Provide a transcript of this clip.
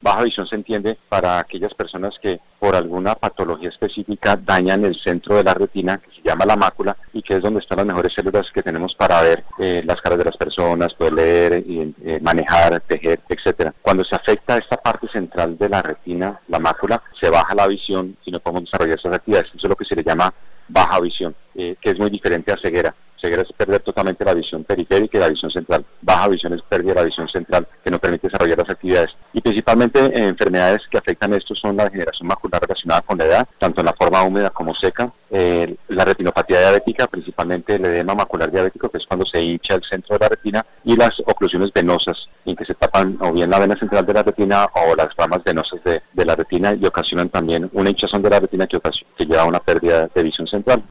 Baja visión se entiende para aquellas personas que por alguna patología específica dañan el centro de la retina, que se llama la mácula, y que es donde están las mejores células que tenemos para ver las caras de las personas, poder leer, manejar, tejer, etcétera. Cuando se afecta esta parte central de la retina, la mácula, se baja la visión y no podemos desarrollar estas actividades. Eso es lo que se le llama baja visión, que es muy diferente a ceguera. Ceguera es perder totalmente la visión periférica y la visión central. Baja visión es pérdida de la visión central, que no permite desarrollar las actividades. Y principalmente enfermedades que afectan esto son la degeneración macular relacionada con la edad, tanto en la forma húmeda como seca, la retinopatía diabética, principalmente el edema macular diabético, que es cuando se hincha el centro de la retina, y las oclusiones venosas, en que se tapan o bien la vena central de la retina o las ramas venosas de la retina y ocasionan también una hinchazón de la retina que lleva a una pérdida de visión central.